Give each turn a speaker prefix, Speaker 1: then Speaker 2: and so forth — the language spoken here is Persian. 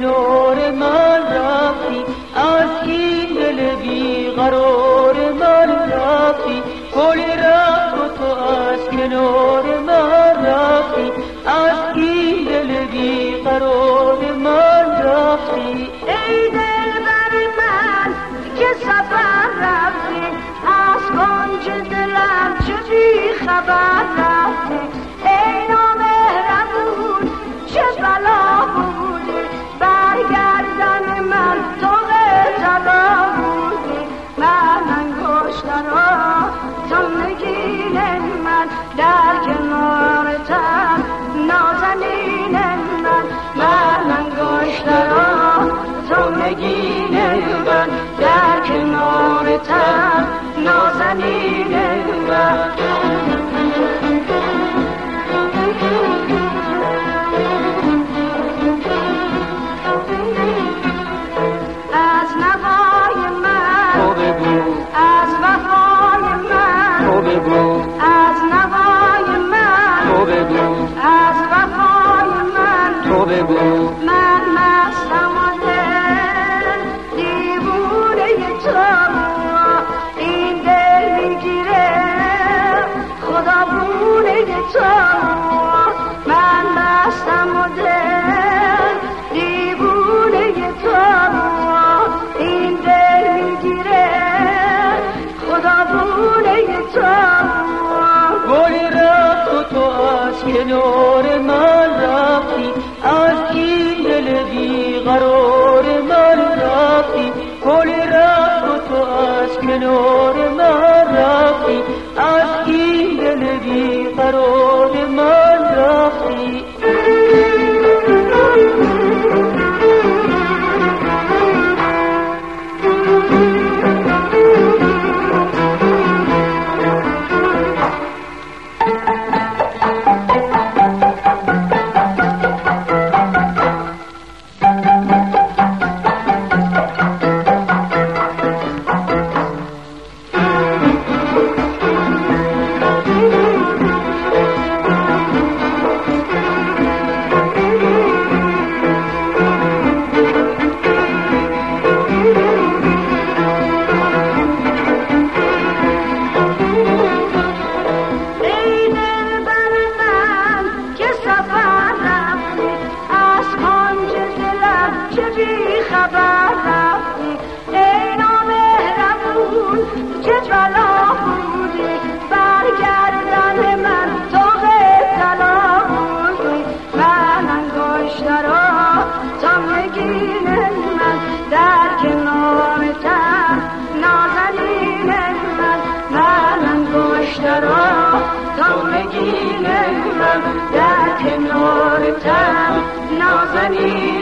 Speaker 1: کنار من رفتی، از این دل بیقرار من رفتی. گل رفت و تو از کنار من رفتی، از این دل بیقرار من رفتی.
Speaker 2: ای دلبر من که سفر رفتی، از کنج دلم چه بی خبر رفتی. ای نامهربون چه بلا بودی، برگردن من طوق طلا بودی. من انگشتر تا نگین من در کنارتم نازنین من. من انگشتر تا نگین من در کنارتم نازنین من. از نوای من
Speaker 1: تو بگو،
Speaker 2: از وفای من
Speaker 1: تو بگو،
Speaker 2: از نوای من
Speaker 1: تو بگو،
Speaker 2: از وفای من
Speaker 1: تو بگو.
Speaker 2: من مستم و دل دیوونه تو، این دل میگیره خدا بونه تو. من مستم و دل دیوونه تو، این دل میگیره خدا بونه تو.
Speaker 1: گل رفت و تو از کنار من رفتی، از این دل بیقرار من رفتی. گل رفت و تو از کنار من رفتی، از این دل بیقرار من رفتی.
Speaker 2: خبر رفتی. ای نامهربون چه بلا بودی، برگردن من طوق طلا بودی. من انگشتر تا نگین من در کنارتم نازنین من. من انگشتر تا نگین من در کنارتم نازنین